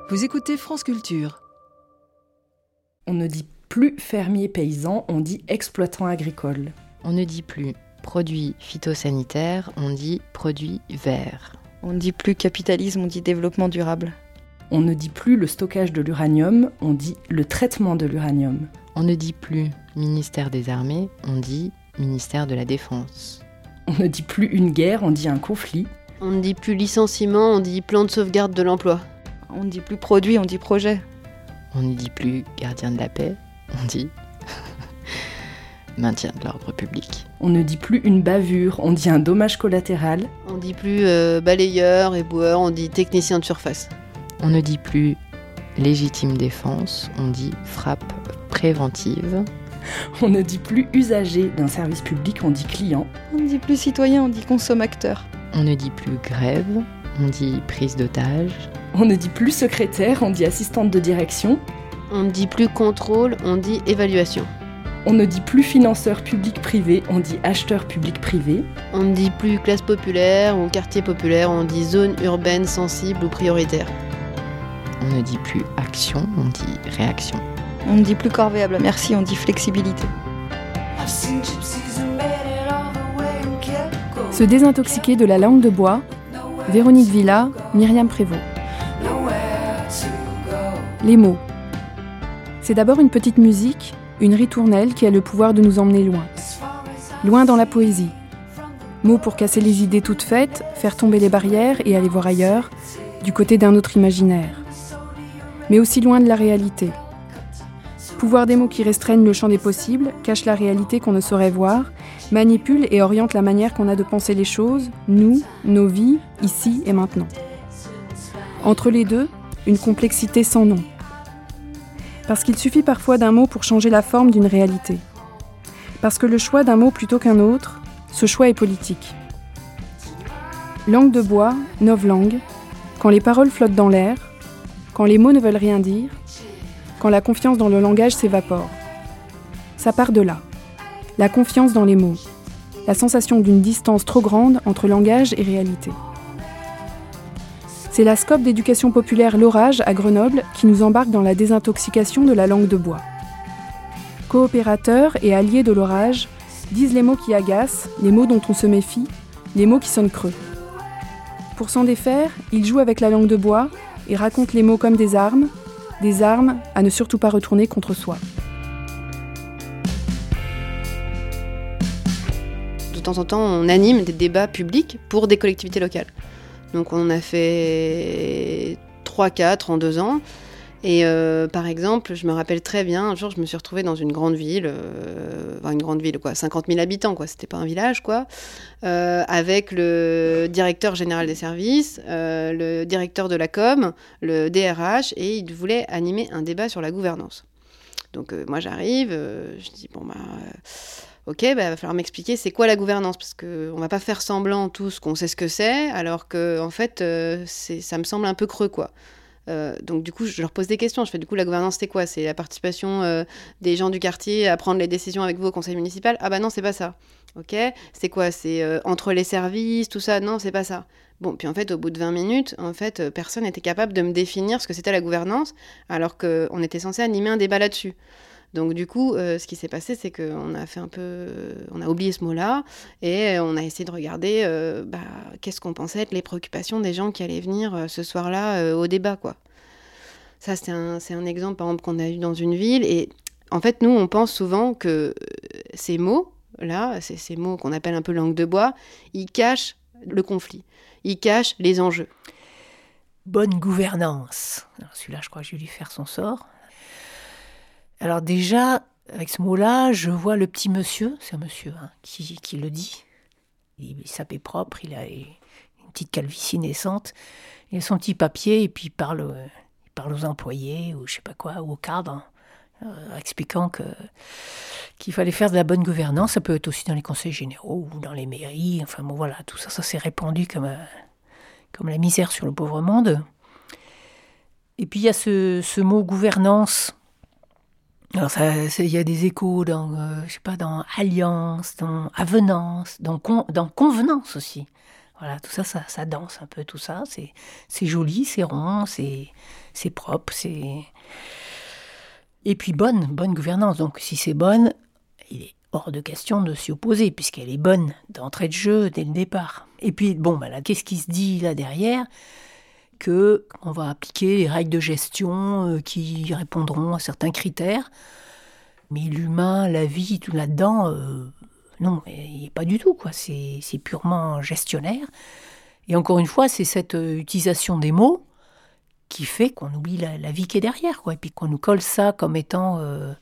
Vous écoutez France Culture. On ne dit plus fermier paysan, on dit exploitant agricole. On ne dit plus produits phytosanitaires, on dit produits verts. On ne dit plus capitalisme, on dit développement durable. On ne dit plus le stockage de l'uranium, on dit le traitement de l'uranium. On ne dit plus ministère des Armées, on dit ministère de la Défense. On ne dit plus une guerre, on dit un conflit. On ne dit plus licenciement, on dit plan de sauvegarde de l'emploi. On ne dit plus produit, on dit projet. On ne dit plus gardien de la paix, on dit maintien de l'ordre public. On ne dit plus une bavure, on dit un dommage collatéral. On ne dit plus balayeur, éboueur, on dit technicien de surface. On ne dit plus légitime défense, on dit frappe préventive. On ne dit plus usager d'un service public, on dit client. On ne dit plus citoyen, on dit consommateur. On ne dit plus grève, on dit prise d'otage. On ne dit plus secrétaire, on dit assistante de direction. On ne dit plus contrôle, on dit évaluation. On ne dit plus financeur public-privé, on dit acheteur public-privé. On ne dit plus classe populaire ou quartier populaire, on dit zone urbaine sensible ou prioritaire. On ne dit plus action, on dit réaction. On ne dit plus corvéable, merci, on dit flexibilité. Se désintoxiquer de la langue de bois, Véronique Villa, Myriam Prévost. Les mots. C'est d'abord une petite musique, une ritournelle qui a le pouvoir de nous emmener loin. Loin dans la poésie. Mots pour casser les idées toutes faites, faire tomber les barrières et aller voir ailleurs, du côté d'un autre imaginaire. Mais aussi loin de la réalité. Pouvoir des mots qui restreignent le champ des possibles, cachent la réalité qu'on ne saurait voir, manipulent et orientent la manière qu'on a de penser les choses, nous, nos vies, ici et maintenant. Entre les deux, une complexité sans nom. Parce qu'il suffit parfois d'un mot pour changer la forme d'une réalité. Parce que le choix d'un mot plutôt qu'un autre, ce choix est politique. Langue de bois, novlangue, quand les paroles flottent dans l'air, quand les mots ne veulent rien dire, quand la confiance dans le langage s'évapore. Ça part de là. La confiance dans les mots. La sensation d'une distance trop grande entre langage et réalité. C'est la SCOP d'éducation populaire L'Orage à Grenoble qui nous embarque dans la désintoxication de la langue de bois. Coopérateurs et alliés de l'Orage disent les mots qui agacent, les mots dont on se méfie, les mots qui sonnent creux. Pour s'en défaire, ils jouent avec la langue de bois et racontent les mots comme des armes à ne surtout pas retourner contre soi. De temps en temps, on anime des débats publics pour des collectivités locales. Donc on a fait 3-4 en 2 ans. Et par exemple, je me rappelle très bien, un jour je me suis retrouvée dans une grande ville, 50 000 habitants, quoi, c'était pas un village, quoi, avec le directeur général des services, le directeur de la com, le DRH, et ils voulaient animer un débat sur la gouvernance. Donc moi j'arrive, je dis ok, va falloir m'expliquer c'est quoi la gouvernance, parce qu'on va pas faire semblant tous qu'on sait ce que c'est, alors que en fait ça me semble un peu creux, quoi. Donc du coup je leur pose des questions, je fais du coup la gouvernance c'est quoi, c'est la participation des gens du quartier à prendre les décisions avec vous au conseil municipal? Ah bah non, c'est pas ça. Ok, c'est quoi, c'est entre les services, tout ça? Non, c'est pas ça. Bon, puis en fait au bout de 20 minutes, en fait personne n'était capable de me définir ce que c'était la gouvernance, alors qu'on était censé animer un débat là-dessus. Donc du coup, ce qui s'est passé, c'est qu'on a oublié ce mot-là et on a essayé de regarder qu'est-ce qu'on pensait être les préoccupations des gens qui allaient venir ce soir-là au débat, quoi. Ça, c'est un exemple, par exemple, qu'on a eu dans une ville. Et en fait, nous, on pense souvent que ces mots-là, ces mots qu'on appelle un peu langue de bois, ils cachent le conflit, ils cachent les enjeux. Bonne gouvernance. Alors celui-là, je crois que je vais lui faire son sort. Alors déjà, avec ce mot-là, je vois le petit monsieur, c'est un monsieur qui le dit. Il s'appelle propre, il a une petite calvitie naissante, il a son petit papier et puis il parle aux employés ou je sais pas quoi, ou aux cadres, expliquant qu'il fallait faire de la bonne gouvernance. Ça peut être aussi dans les conseils généraux ou dans les mairies. Enfin bon voilà, tout ça s'est répandu comme la misère sur le pauvre monde. Et puis il y a ce mot gouvernance. Alors il y a des échos dans, dans alliance, dans avenance, dans convenance aussi. Voilà, tout ça, ça danse un peu, tout ça. C'est joli, c'est rond, c'est propre, Et puis bonne gouvernance. Donc si c'est bonne, il est hors de question de s'y opposer, puisqu'elle est bonne d'entrée de jeu dès le départ. Et puis, là, qu'est-ce qui se dit là derrière ? Qu'on va appliquer les règles de gestion qui répondront à certains critères. Mais l'humain, la vie, tout là-dedans, non, pas du tout, quoi. C'est purement gestionnaire. Et encore une fois, c'est cette utilisation des mots qui fait qu'on oublie la vie qui est derrière, quoi. Et puis qu'on nous colle ça comme étant...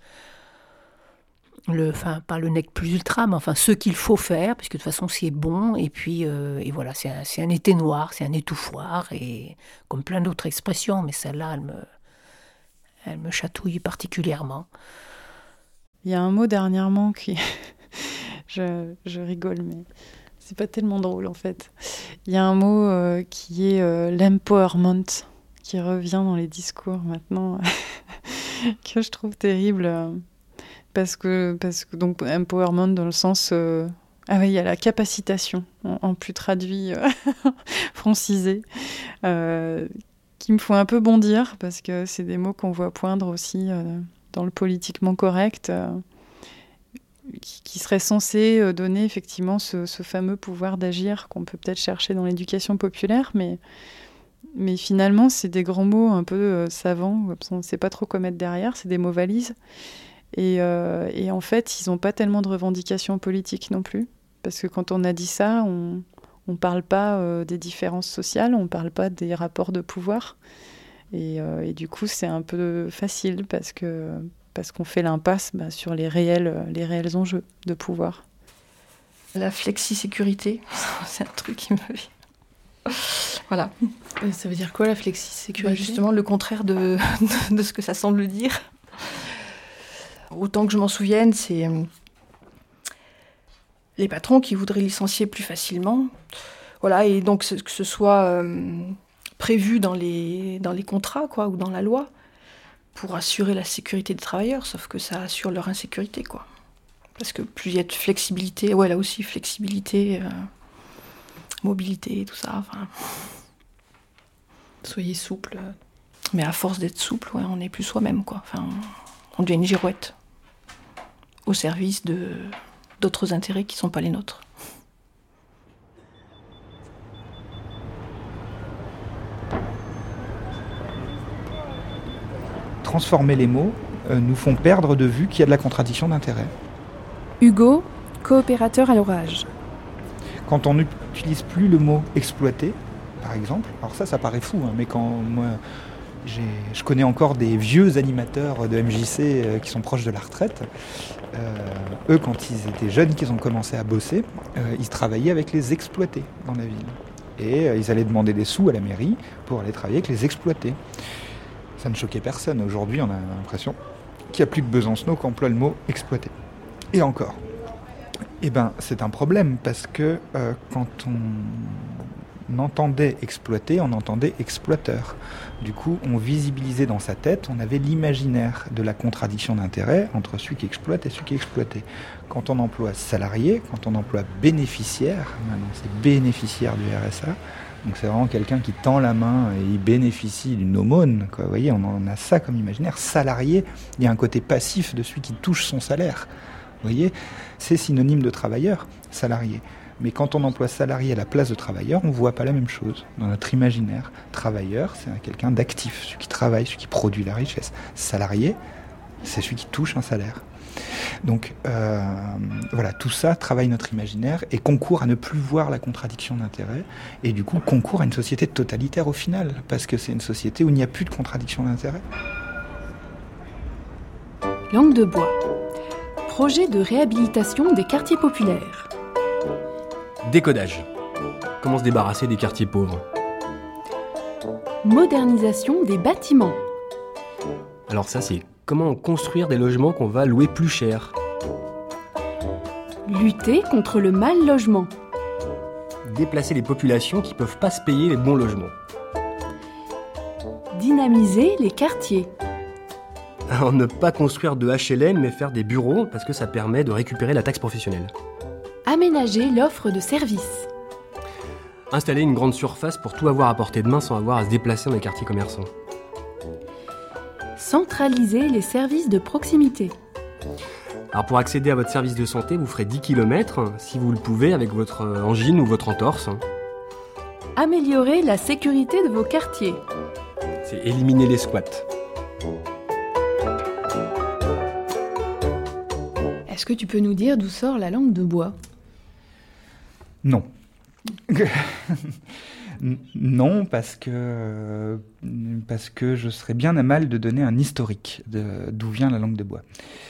pas le nec plus ultra, mais enfin ce qu'il faut faire, puisque de toute façon c'est bon, et puis et voilà, c'est un été noir, c'est un étouffoir, et comme plein d'autres expressions, mais celle-là, elle me chatouille particulièrement. Il y a un mot dernièrement qui... je rigole, mais c'est pas tellement drôle en fait. Il y a un mot qui est l'empowerment, qui revient dans les discours maintenant, que je trouve terrible. Parce que donc empowerment dans le sens il y a la capacitation en plus traduit francisé qui me font un peu bondir parce que c'est des mots qu'on voit poindre aussi dans le politiquement correct qui serait censé donner effectivement ce fameux pouvoir d'agir qu'on peut peut-être chercher dans l'éducation populaire, mais finalement c'est des grands mots un peu savants, on ne sait pas trop quoi mettre derrière, c'est des mots valises. Et en fait, ils n'ont pas tellement de revendications politiques non plus. Parce que quand on a dit ça, on ne parle pas des différences sociales, on ne parle pas des rapports de pouvoir. Et du coup, c'est un peu facile parce qu'on fait l'impasse sur les réels enjeux de pouvoir. La flexi-sécurité, c'est un truc qui me... Voilà. Et ça veut dire quoi, la flexi-sécurité ? Justement, le contraire de ce que ça semble dire. Autant que je m'en souvienne, c'est les patrons qui voudraient licencier plus facilement. Voilà, et donc que ce soit prévu dans les contrats, quoi, ou dans la loi, pour assurer la sécurité des travailleurs, sauf que ça assure leur insécurité, quoi. Parce que plus il y a de flexibilité, là aussi, flexibilité, mobilité, tout ça, enfin... Soyez souple. Mais à force d'être souple, on n'est plus soi-même, quoi. Enfin, on devient une girouette. Au service d'autres intérêts qui ne sont pas les nôtres. Transformer les mots nous font perdre de vue qu'il y a de la contradiction d'intérêt. Hugo, coopérateur à l'orage. Quand on n'utilise plus le mot « exploiter », par exemple, alors ça paraît fou, mais quand moi... Je connais encore des vieux animateurs de MJC qui sont proches de la retraite. Eux, quand ils étaient jeunes, qu'ils ont commencé à bosser, ils travaillaient avec les exploités dans la ville. Et ils allaient demander des sous à la mairie pour aller travailler avec les exploités. Ça ne choquait personne. Aujourd'hui, on a l'impression qu'il n'y a plus que Besancenot qui emploie le mot « exploiter ». Et encore. C'est un problème parce que quand on entendait exploiter, on entendait exploiteur. Du coup, on visibilisait dans sa tête, on avait l'imaginaire de la contradiction d'intérêt entre celui qui exploite et celui qui est exploité. Quand on emploie salarié, quand on emploie bénéficiaire, maintenant c'est bénéficiaire du RSA, donc c'est vraiment quelqu'un qui tend la main et il bénéficie d'une aumône, quoi. Vous voyez, on a ça comme imaginaire. Salarié, il y a un côté passif de celui qui touche son salaire. Vous voyez, c'est synonyme de travailleur, salarié. Mais quand on emploie salarié à la place de travailleur, on ne voit pas la même chose. Dans notre imaginaire, travailleur, c'est quelqu'un d'actif, celui qui travaille, celui qui produit la richesse. Salarié, c'est celui qui touche un salaire. Donc tout ça travaille notre imaginaire et concourt à ne plus voir la contradiction d'intérêt et du coup concourt à une société totalitaire au final, parce que c'est une société où il n'y a plus de contradiction d'intérêt. Langue de bois. Projet de réhabilitation des quartiers populaires. Décodage. Comment se débarrasser des quartiers pauvres? Modernisation des bâtiments. Alors ça, c'est comment construire des logements qu'on va louer plus cher. Lutter contre le mal logement. Déplacer les populations qui ne peuvent pas se payer les bons logements. Dynamiser les quartiers. Alors ne pas construire de HLM mais faire des bureaux parce que ça permet de récupérer la taxe professionnelle. Aménager l'offre de services. Installer une grande surface pour tout avoir à portée de main sans avoir à se déplacer dans les quartiers commerçants. Centraliser les services de proximité. Alors pour accéder à votre service de santé, vous ferez 10 km, si vous le pouvez, avec votre angine ou votre entorse. Améliorer la sécurité de vos quartiers. C'est éliminer les squats. Est-ce que tu peux nous dire d'où sort la langue de bois ? Non. Non, parce que je serais bien à mal de donner un historique d'où vient la langue de bois.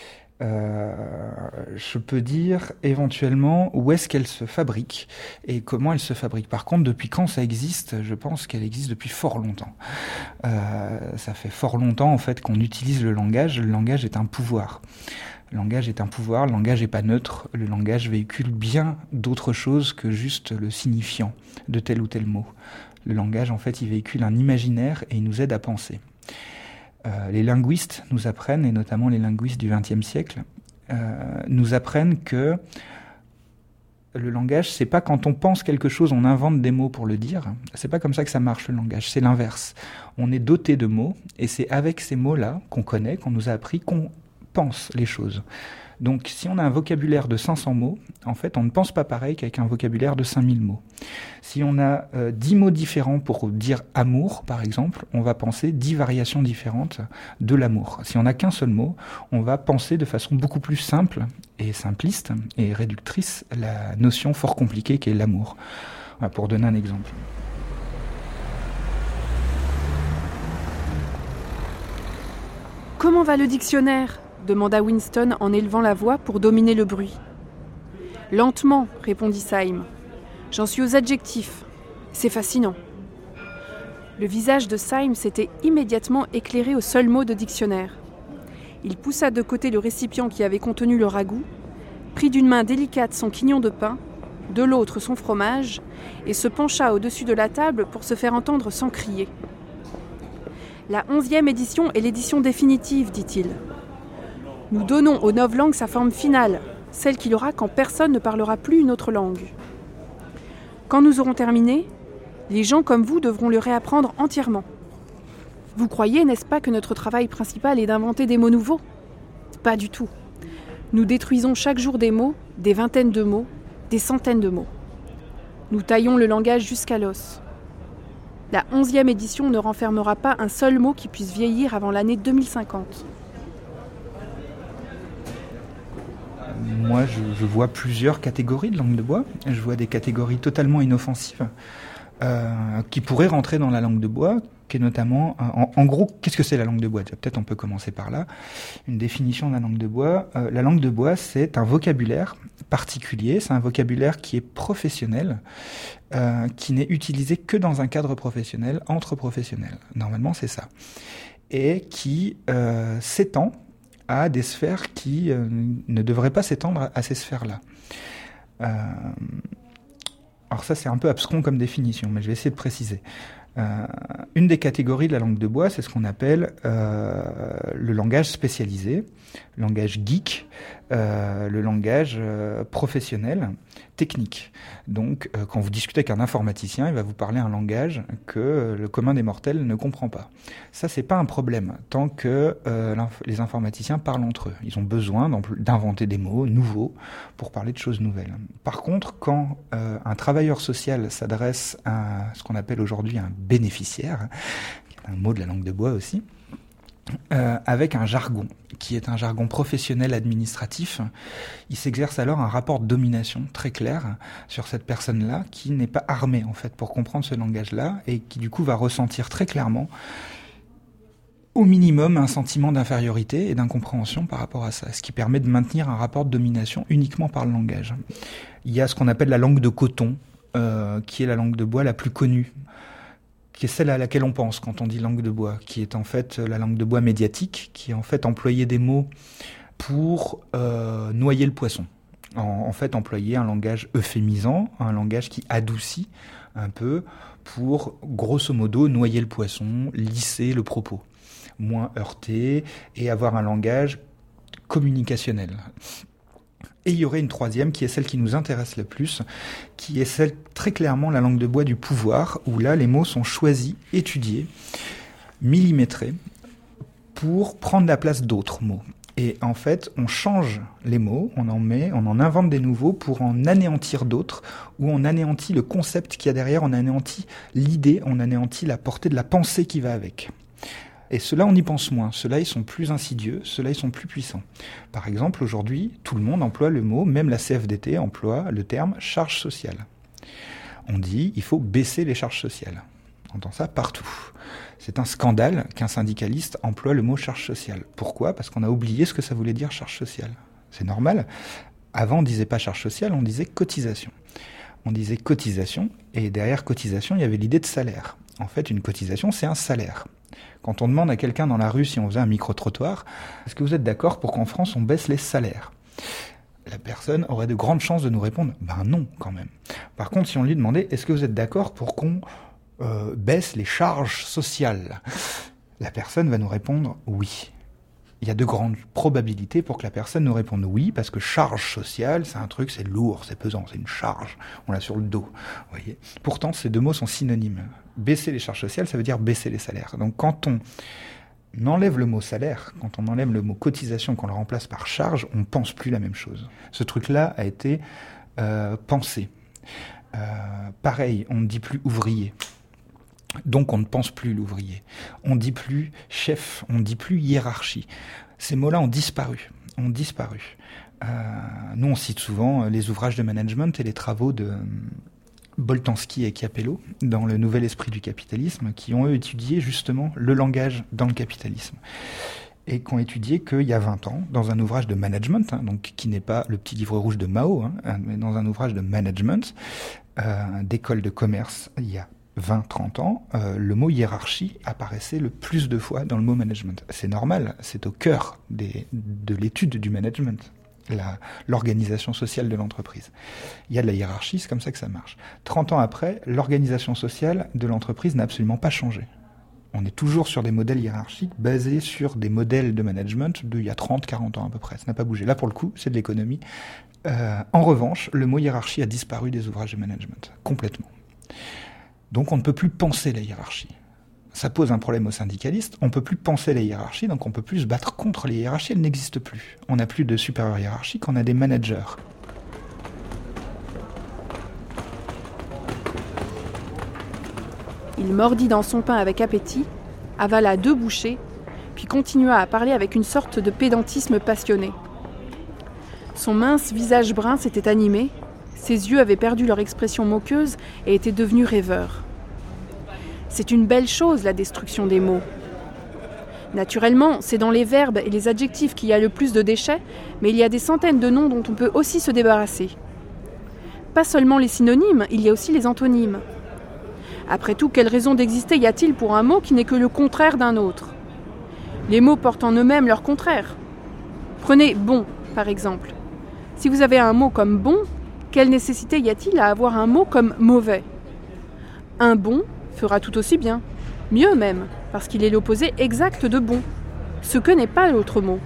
Je peux dire éventuellement où est-ce qu'elle se fabrique et comment elle se fabrique. Par contre, depuis quand ça existe ? Je pense qu'elle existe depuis fort longtemps. Ça fait fort longtemps en fait qu'on utilise le langage. Le langage est un pouvoir. Le langage est un pouvoir, le langage n'est pas neutre, le langage véhicule bien d'autres choses que juste le signifiant de tel ou tel mot. Le langage, en fait, il véhicule un imaginaire et il nous aide à penser. Les linguistes nous apprennent, et notamment les linguistes du XXe siècle, nous apprennent que le langage, c'est pas quand on pense quelque chose, on invente des mots pour le dire. C'est pas comme ça que ça marche le langage, c'est l'inverse. On est doté de mots, et c'est avec ces mots-là qu'on connaît, qu'on nous a appris, qu'on pense les choses. Donc si on a un vocabulaire de 500 mots, en fait on ne pense pas pareil qu'avec un vocabulaire de 5000 mots. Si on a 10 mots différents pour dire amour, par exemple, on va penser 10 variations différentes de l'amour. Si on n'a qu'un seul mot, on va penser de façon beaucoup plus simple et simpliste et réductrice la notion fort compliquée qu'est l'amour. Voilà, pour donner un exemple. Comment va le dictionnaire ? Demanda Winston en élevant la voix pour dominer le bruit. Lentement, répondit Syme. J'en suis aux adjectifs. C'est fascinant. Le visage de Syme s'était immédiatement éclairé au seul mot de dictionnaire. Il poussa de côté le récipient qui avait contenu le ragoût, prit d'une main délicate son quignon de pain, de l'autre son fromage, et se pencha au-dessus de la table pour se faire entendre sans crier. La 11e édition est l'édition définitive, dit-il. Nous donnons aux novlangues sa forme finale, celle qu'il aura quand personne ne parlera plus une autre langue. Quand nous aurons terminé, les gens comme vous devront le réapprendre entièrement. Vous croyez, n'est-ce pas, que notre travail principal est d'inventer des mots nouveaux ? Pas du tout. Nous détruisons chaque jour des mots, des vingtaines de mots, des centaines de mots. Nous taillons le langage jusqu'à l'os. La 11e édition ne renfermera pas un seul mot qui puisse vieillir avant l'année 2050. Moi, je vois plusieurs catégories de langue de bois. Je vois des catégories totalement inoffensives qui pourraient rentrer dans la langue de bois, qui est notamment... En gros, qu'est-ce que c'est la langue de bois ? Peut-être on peut commencer par là. Une définition de la langue de bois. La langue de bois, c'est un vocabulaire particulier. C'est un vocabulaire qui est professionnel, qui n'est utilisé que dans un cadre professionnel, entre professionnels. Normalement, c'est ça. Et qui s'étend à des sphères qui ne devraient pas s'étendre à ces sphères-là. Alors ça, c'est un peu abscon comme définition, mais je vais essayer de préciser. Une des catégories de la langue de bois, c'est ce qu'on appelle le langage spécialisé, le langage geek, le langage professionnel, technique. Donc, quand vous discutez avec un informaticien, il va vous parler un langage que le commun des mortels ne comprend pas. Ça, c'est pas un problème, tant que les informaticiens parlent entre eux. Ils ont besoin d'inventer des mots nouveaux pour parler de choses nouvelles. Par contre, quand un travailleur social s'adresse à ce qu'on appelle aujourd'hui un bénéficiaire, qui est un mot de la langue de bois aussi, avec un jargon, qui est un jargon professionnel administratif, il s'exerce alors un rapport de domination très clair sur cette personne-là, qui n'est pas armée en fait pour comprendre ce langage-là, et qui du coup va ressentir très clairement, au minimum, un sentiment d'infériorité et d'incompréhension par rapport à ça, ce qui permet de maintenir un rapport de domination uniquement par le langage. Il y a ce qu'on appelle la langue de coton, qui est la langue de bois la plus connue, qui est celle à laquelle on pense quand on dit langue de bois, qui est en fait la langue de bois médiatique, qui est en fait employer des mots pour noyer le poisson. En fait, employer un langage euphémisant, un langage qui adoucit un peu pour, grosso modo, noyer le poisson, lisser le propos, moins heurter et avoir un langage communicationnel. Et il y aurait une troisième qui est celle qui nous intéresse le plus, qui est celle très clairement la langue de bois du pouvoir, où là les mots sont choisis, étudiés, millimétrés, pour prendre la place d'autres mots. Et en fait, on change les mots, on en invente des nouveaux pour en anéantir d'autres, ou on anéantit le concept qu'il y a derrière, on anéantit l'idée, on anéantit la portée de la pensée qui va avec. Et ceux-là, on y pense moins. Ceux-là, ils sont plus insidieux, ceux-là, ils sont plus puissants. Par exemple, aujourd'hui, tout le monde emploie le mot, même la CFDT emploie le terme charge sociale. On dit, il faut baisser les charges sociales. On entend ça partout. C'est un scandale qu'un syndicaliste emploie le mot charge sociale. Pourquoi ? Parce qu'on a oublié ce que ça voulait dire charge sociale. C'est normal. Avant, on ne disait pas charge sociale, on disait cotisation. On disait cotisation, et derrière cotisation, il y avait l'idée de salaire. En fait, une cotisation, c'est un salaire. Quand on demande à quelqu'un dans la rue si on faisait un micro-trottoir, est-ce que vous êtes d'accord pour qu'en France, on baisse les salaires ? La personne aurait de grandes chances de nous répondre « ben non, quand même ». Par contre, si on lui demandait « est-ce que vous êtes d'accord pour qu'on baisse les charges sociales ?» La personne va nous répondre « oui ». Il y a de grandes probabilités pour que la personne nous réponde oui, parce que charge sociale, c'est un truc, c'est lourd, c'est pesant, c'est une charge, on l'a sur le dos. Vous voyez. Pourtant, ces deux mots sont synonymes. Baisser les charges sociales, ça veut dire baisser les salaires. Donc quand on enlève le mot salaire, quand on enlève le mot cotisation, qu'on le remplace par charge, on ne pense plus la même chose. Ce truc-là a été pensé. Pareil, on ne dit plus ouvrier. Donc on ne pense plus l'ouvrier. On ne dit plus chef, on ne dit plus hiérarchie. Ces mots-là ont disparu. Nous, on cite souvent les ouvrages de management et les travaux de Boltanski et Capello dans Le Nouvel Esprit du Capitalisme, qui ont eux étudié justement le langage dans le capitalisme. Et qui ont étudié qu'il y a 20 ans, dans un ouvrage de management, donc qui n'est pas le petit livre rouge de Mao, mais dans un ouvrage de management, d'école de commerce, il y a 20-30 ans, le mot hiérarchie apparaissait le plus de fois dans le mot management. C'est normal, c'est au cœur de l'étude du management, l'organisation sociale de l'entreprise. Il y a de la hiérarchie, c'est comme ça que ça marche. 30 ans après, l'organisation sociale de l'entreprise n'a absolument pas changé. On est toujours sur des modèles hiérarchiques basés sur des modèles de management d'il y a 30-40 ans à peu près. Ça n'a pas bougé. Là, pour le coup, c'est de l'économie. En revanche, le mot hiérarchie a disparu des ouvrages de management, complètement. Donc on ne peut plus penser la hiérarchie. Ça pose un problème aux syndicalistes. On ne peut plus penser la hiérarchie, donc on ne peut plus se battre contre les hiérarchies. Elles n'existent plus. On n'a plus de supérieurs hiérarchiques, on a des managers. Il mordit dans son pain avec appétit, avala 2 bouchées, puis continua à parler avec une sorte de pédantisme passionné. Son mince visage brun s'était animé, ses yeux avaient perdu leur expression moqueuse et étaient devenus rêveurs. C'est une belle chose, la destruction des mots. Naturellement, c'est dans les verbes et les adjectifs qu'il y a le plus de déchets, mais il y a des centaines de noms dont on peut aussi se débarrasser. Pas seulement les synonymes, il y a aussi les antonymes. Après tout, quelle raison d'exister y a-t-il pour un mot qui n'est que le contraire d'un autre ? Les mots portent en eux-mêmes leur contraire. Prenez « bon » par exemple. Si vous avez un mot comme « bon », quelle nécessité y a-t-il à avoir un mot comme « mauvais » ? Un bon fera tout aussi bien, mieux même, parce qu'il est l'opposé exact de bon, ce que n'est pas l'autre mot.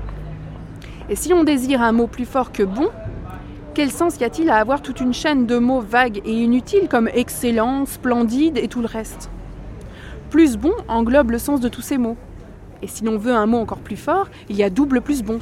Et si on désire un mot plus fort que bon, quel sens y a-t-il à avoir toute une chaîne de mots vagues et inutiles comme excellent, splendide et tout le reste ? Plus bon englobe le sens de tous ces mots. Et si l'on veut un mot encore plus fort, il y a double plus bon.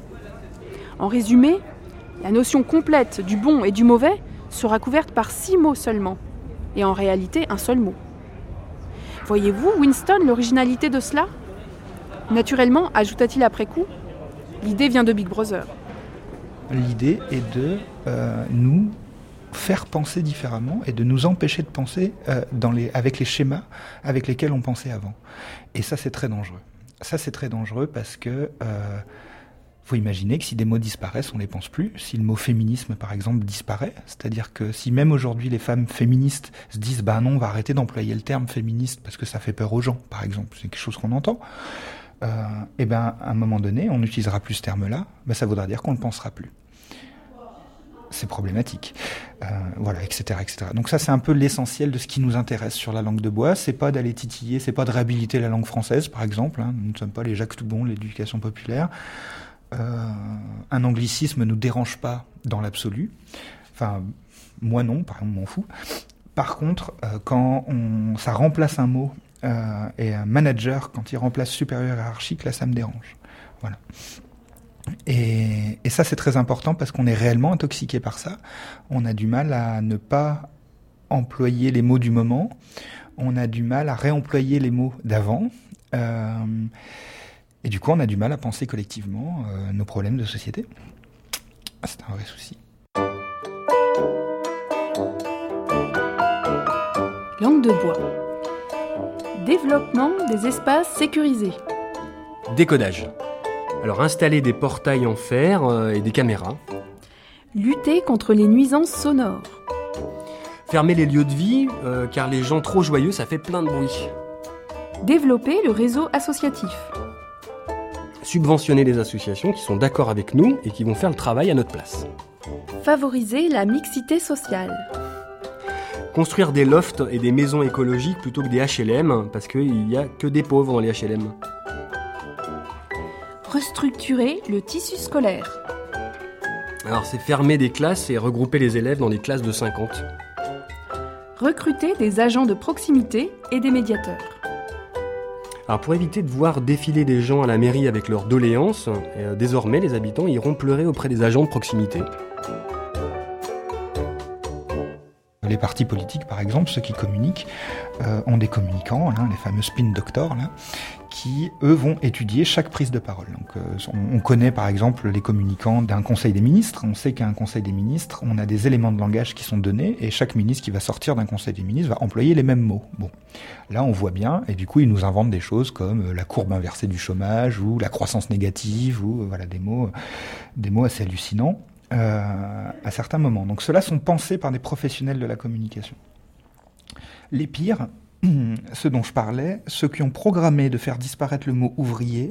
En résumé, la notion complète du bon et du mauvais sera couverte par 6 mots seulement, et en réalité un seul mot. Voyez-vous, Winston, l'originalité de cela ? Naturellement, ajouta-t-il après coup, l'idée vient de Big Brother. L'idée est de nous faire penser différemment et de nous empêcher de penser avec les schémas avec lesquels on pensait avant. Et ça, c'est très dangereux. Ça, c'est très dangereux parce que faut imaginer que si des mots disparaissent, on ne les pense plus. Si le mot féminisme, par exemple, disparaît, c'est-à-dire que si même aujourd'hui les femmes féministes se disent « bah non, on va arrêter d'employer le terme féministe parce que ça fait peur aux gens », par exemple, c'est quelque chose qu'on entend, et ben à un moment donné, on n'utilisera plus ce terme-là, ça voudra dire qu'on ne le pensera plus. C'est problématique, voilà, etc., etc. Donc ça, c'est un peu l'essentiel de ce qui nous intéresse sur la langue de bois. C'est pas d'aller titiller, c'est pas de réhabiliter la langue française, par exemple. Nous ne sommes pas les Jacques Toubon, l'éducation populaire. un anglicisme ne nous dérange pas dans l'absolu. Enfin, moi non, par exemple, m'en fous. Par contre, quand ça remplace un mot, et un manager, quand il remplace supérieur hiérarchique, là, ça me dérange. Voilà. Et ça, c'est très important parce qu'on est réellement intoxiqué par ça. On a du mal à ne pas employer les mots du moment. On a du mal à réemployer les mots d'avant. Et du coup, on a du mal à penser collectivement nos problèmes de société. C'est un vrai souci. Langue de bois. Développement des espaces sécurisés. Décodage. Alors installer des portails en fer et des caméras. Lutter contre les nuisances sonores. Fermer les lieux de vie, car les gens trop joyeux, ça fait plein de bruit. Développer le réseau associatif. Subventionner les associations qui sont d'accord avec nous et qui vont faire le travail à notre place. Favoriser la mixité sociale. Construire des lofts et des maisons écologiques plutôt que des HLM, parce qu'il n'y a que des pauvres dans les HLM. Restructurer le tissu scolaire. Alors c'est fermer des classes et regrouper les élèves dans des classes de 50. Recruter des agents de proximité et des médiateurs. Alors pour éviter de voir défiler des gens à la mairie avec leurs doléances, désormais les habitants iront pleurer auprès des agents de proximité. Les partis politiques, par exemple, ceux qui communiquent, ont des communicants, les fameux spin doctors, qui, eux, vont étudier chaque prise de parole. Donc, on connaît, par exemple, les communicants d'un conseil des ministres. On sait qu'à un conseil des ministres, on a des éléments de langage qui sont donnés, et chaque ministre qui va sortir d'un conseil des ministres va employer les mêmes mots. Bon, là, on voit bien, et du coup, ils nous inventent des choses comme la courbe inversée du chômage, ou la croissance négative, ou voilà, des mots assez hallucinants. À certains moments. Donc ceux-là sont pensés par des professionnels de la communication. Les pires, ceux dont je parlais, ceux qui ont programmé de faire disparaître le mot ouvrier,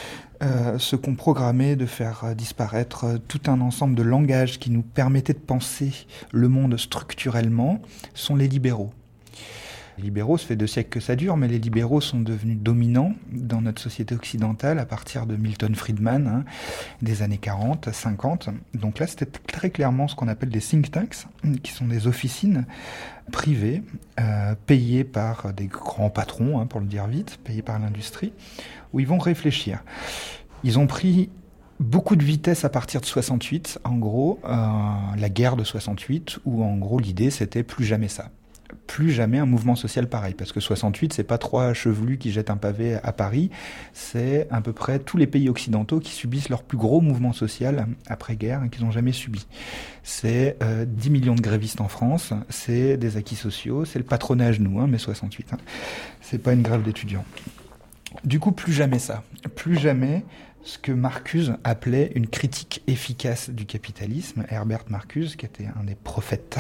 ceux qui ont programmé de faire disparaître tout un ensemble de langages qui nous permettaient de penser le monde structurellement, sont les libéraux. Les libéraux, ça fait 2 siècles que ça dure, mais les libéraux sont devenus dominants dans notre société occidentale à partir de Milton Friedman, des années 40, 50. Donc là, c'était très clairement ce qu'on appelle des think tanks, qui sont des officines privées, payées par des grands patrons, pour le dire vite, payées par l'industrie, où ils vont réfléchir. Ils ont pris beaucoup de vitesse à partir de 68, en gros, la guerre de 68, où en gros l'idée c'était plus jamais ça. Plus jamais un mouvement social pareil, parce que 68, c'est pas 3 chevelus qui jettent un pavé à Paris, c'est à peu près tous les pays occidentaux qui subissent leur plus gros mouvement social après-guerre qu'ils n'ont jamais subi. C'est 10 millions de grévistes en France, c'est des acquis sociaux, c'est le patronat à genoux, mai 68. C'est pas une grève d'étudiants. Du coup, plus jamais ça. Plus jamais ce que Marcuse appelait une critique efficace du capitalisme. Herbert Marcuse, qui était un des prophètes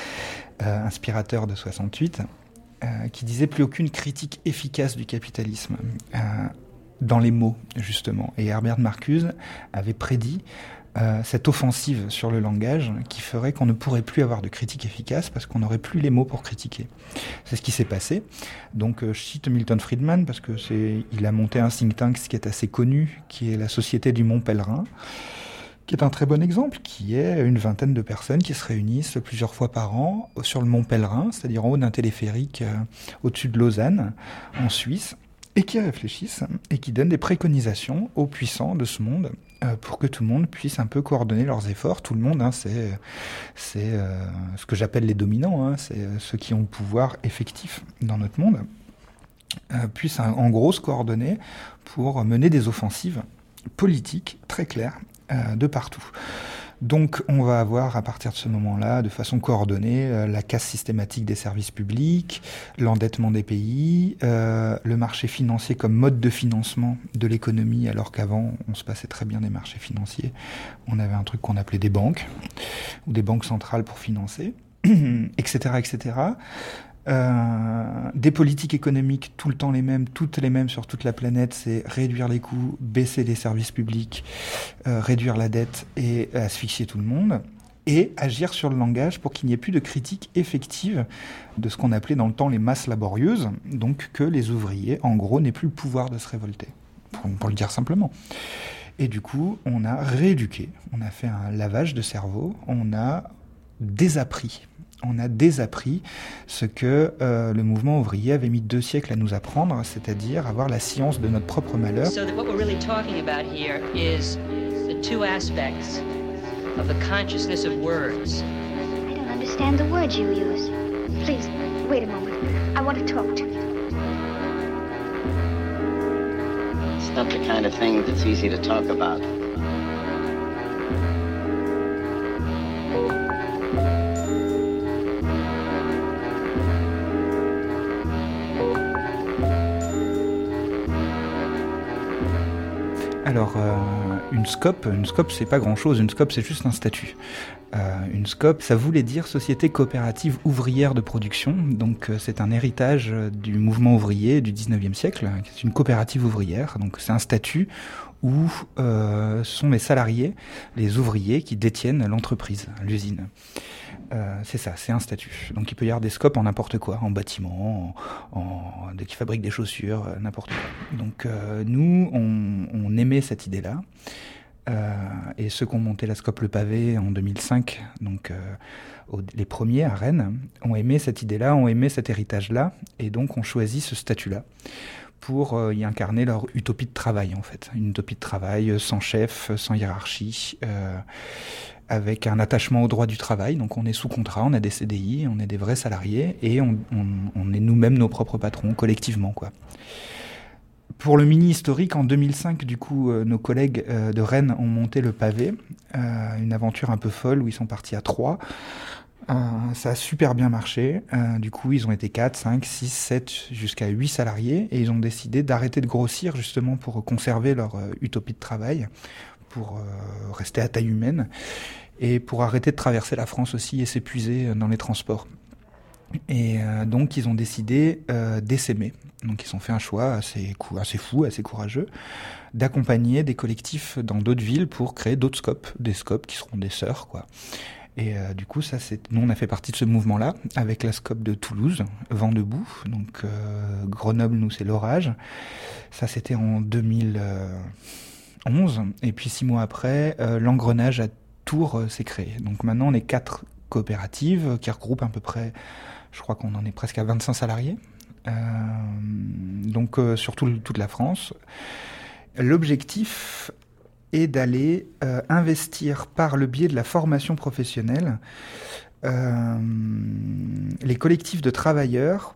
inspirateur de 68, qui disait plus aucune critique efficace du capitalisme dans les mots, justement. Et Herbert Marcuse avait prédit cette offensive sur le langage qui ferait qu'on ne pourrait plus avoir de critique efficace parce qu'on n'aurait plus les mots pour critiquer. C'est ce qui s'est passé. Donc je cite Milton Friedman parce que il a monté un think tank qui est assez connu, qui est la Société du Mont Pèlerin, qui est un très bon exemple, qui est une vingtaine de personnes qui se réunissent plusieurs fois par an sur le Mont Pèlerin, c'est-à-dire en haut d'un téléphérique au-dessus de Lausanne, en Suisse, et qui réfléchissent et qui donnent des préconisations aux puissants de ce monde pour que tout le monde puisse un peu coordonner leurs efforts. Tout le monde, c'est ce que j'appelle les dominants, c'est ceux qui ont le pouvoir effectif dans notre monde, puissent en gros se coordonner pour mener des offensives politiques très claires de partout. Donc on va avoir à partir de ce moment-là, de façon coordonnée, la casse systématique des services publics, l'endettement des pays, le marché financier comme mode de financement de l'économie, alors qu'avant on se passait très bien des marchés financiers. On avait un truc qu'on appelait des banques, ou des banques centrales pour financer, etc., etc. Des politiques économiques tout le temps les mêmes, toutes les mêmes sur toute la planète, c'est réduire les coûts, baisser les services publics, réduire la dette et asphyxier tout le monde, et agir sur le langage pour qu'il n'y ait plus de critique effective de ce qu'on appelait dans le temps les masses laborieuses, donc que les ouvriers, en gros, n'aient plus le pouvoir de se révolter, pour le dire simplement. Et du coup, on a rééduqué, on a fait un lavage de cerveau, on a désappris ce que le mouvement ouvrier avait mis 2 siècles à nous apprendre, c'est-à-dire avoir la science de notre propre malheur. So what we're really talking about here is the 2 aspects of the consciousness of words. I don't understand the words you use. Please, wait a moment. I want to talk to you. It's not the kind of thing that's easy to talk about. Alors, une SCOP, c'est pas grand-chose. Une SCOP, c'est juste un statut. Une SCOP, ça voulait dire Société coopérative ouvrière de production. Donc, c'est un héritage du mouvement ouvrier du 19e siècle. C'est une coopérative ouvrière. Donc, c'est un statut où ce sont les salariés, les ouvriers qui détiennent l'entreprise, l'usine. C'est ça, c'est un statut. Donc il peut y avoir des scopes en n'importe quoi, en bâtiment, qui fabriquent des chaussures, n'importe quoi. Donc nous, on aimait cette idée-là. Et ceux qui ont monté la SCOP Le Pavé en 2005, donc les premiers à Rennes, ont aimé cette idée-là, ont aimé cet héritage-là, et donc ont choisi ce statut-là pour y incarner leur utopie de travail, en fait. Une utopie de travail sans chef, sans hiérarchie, avec un attachement au droit du travail. Donc on est sous contrat, on a des CDI, on est des vrais salariés, et on est nous-mêmes nos propres patrons, collectivement, quoi. Pour le mini-historique, en 2005, du coup, nos collègues de Rennes ont monté Le Pavé, une aventure un peu folle où ils sont partis à 3. Ça a super bien marché. Du coup, ils ont été 4, 5, 6, 7, jusqu'à 8 salariés, et ils ont décidé d'arrêter de grossir justement pour conserver leur utopie de travail, pour rester à taille humaine, et pour arrêter de traverser la France aussi et s'épuiser dans les transports. Et donc ils ont décidé d'essaimer. Donc ils ont fait un choix assez fou, assez courageux, d'accompagner des collectifs dans d'autres villes pour créer d'autres scopes, des scopes qui seront des sœurs, quoi. Et du coup, nous on a fait partie de ce mouvement-là, avec la SCOP de Toulouse, Vent debout. Donc Grenoble, nous c'est l'orage. Ça c'était en 2011. Et puis 6 mois après, l'engrenage à Tours s'est créé. Donc maintenant on est 4 coopératives qui regroupent à peu près, je crois qu'on en est presque à 25 salariés. Donc sur toute la France. L'objectif est d'aller investir par le biais de la formation professionnelle les collectifs de travailleurs,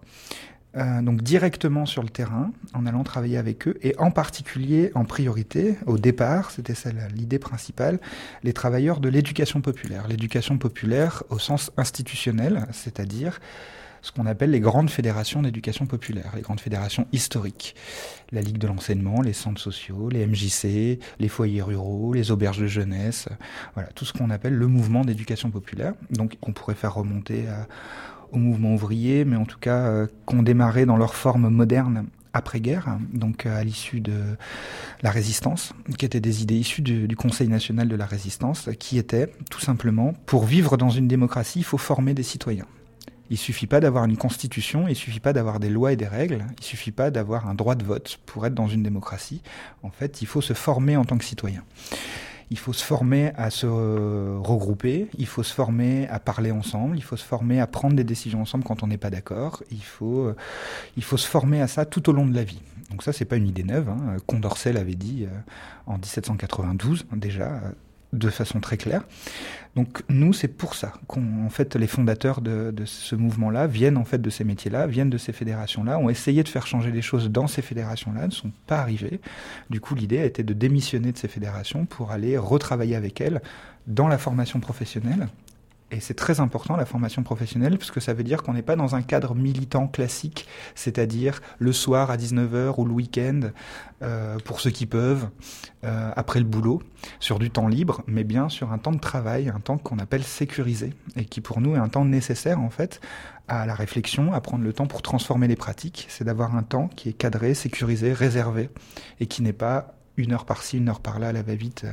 donc directement sur le terrain, en allant travailler avec eux, et en particulier, en priorité, au départ, c'était ça l'idée principale, les travailleurs de l'éducation populaire. L'éducation populaire au sens institutionnel, c'est-à-dire ce qu'on appelle les grandes fédérations d'éducation populaire, les grandes fédérations historiques. La Ligue de l'enseignement, les centres sociaux, les MJC, les foyers ruraux, les auberges de jeunesse, voilà, tout ce qu'on appelle le mouvement d'éducation populaire, donc qu'on pourrait faire remonter au mouvement ouvrier, mais en tout cas qu'on démarrait dans leur forme moderne après-guerre, donc à l'issue de la résistance, qui étaient des idées issues du Conseil national de la résistance, qui étaient tout simplement, pour vivre dans une démocratie, il faut former des citoyens. Il suffit pas d'avoir une constitution, il suffit pas d'avoir des lois et des règles, il suffit pas d'avoir un droit de vote pour être dans une démocratie. En fait, il faut se former en tant que citoyen. Il faut se former à se regrouper, il faut se former à parler ensemble, il faut se former à prendre des décisions ensemble quand on n'est pas d'accord, il faut se former à ça tout au long de la vie. Donc ça, c'est pas une idée neuve, hein. Condorcet l'avait dit en 1792 déjà, de façon très claire. Donc nous, c'est pour ça qu'en fait les fondateurs de ce mouvement-là viennent en fait de ces métiers-là, viennent de ces fédérations-là, ont essayé de faire changer les choses dans ces fédérations-là, ne sont pas arrivés. Du coup, l'idée a été de démissionner de ces fédérations pour aller retravailler avec elles dans la formation professionnelle. Et c'est très important, la formation professionnelle, parce que ça veut dire qu'on n'est pas dans un cadre militant classique, c'est-à-dire le soir à 19h ou le week-end, pour ceux qui peuvent, après le boulot, sur du temps libre, mais bien sur un temps de travail, un temps qu'on appelle sécurisé, et qui pour nous est un temps nécessaire, en fait, à la réflexion, à prendre le temps pour transformer les pratiques. C'est d'avoir un temps qui est cadré, sécurisé, réservé, et qui n'est pas 1 heure par-ci, 1 heure par-là, à la va-vite,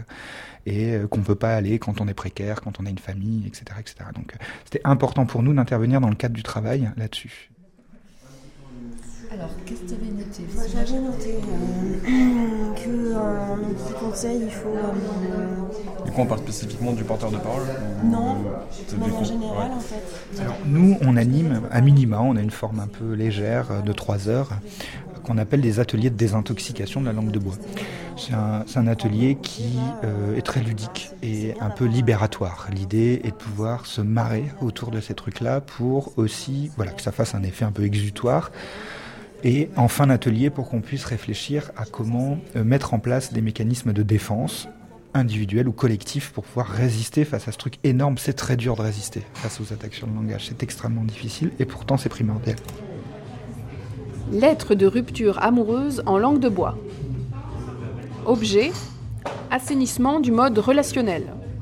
et qu'on ne peut pas aller quand on est précaire, quand on a une famille, etc. etc. Donc c'était important pour nous d'intervenir dans le cadre du travail là-dessus. Alors, Qu'est-ce que tu avais noté? Moi, j'avais noté que un petit conseil, il faut... Du coup, on parle spécifiquement du porteur de parole Non, même en général, en fait. Alors, nous, on anime, à minima, on a une forme un peu légère de 3 heures, qu'on appelle des ateliers de désintoxication de la langue de bois. C'est un atelier qui est très ludique et un peu libératoire. L'idée est de pouvoir se marrer autour de ces trucs-là pour aussi que ça fasse un effet un peu exutoire. Et en fin d'atelier, pour qu'on puisse réfléchir à comment mettre en place des mécanismes de défense individuels ou collectifs pour pouvoir résister face à ce truc énorme. C'est très dur de résister face aux attaques sur le langage. C'est extrêmement difficile et pourtant c'est primordial. Lettre de rupture amoureuse en langue de bois. Objet, assainissement du mode relationnel.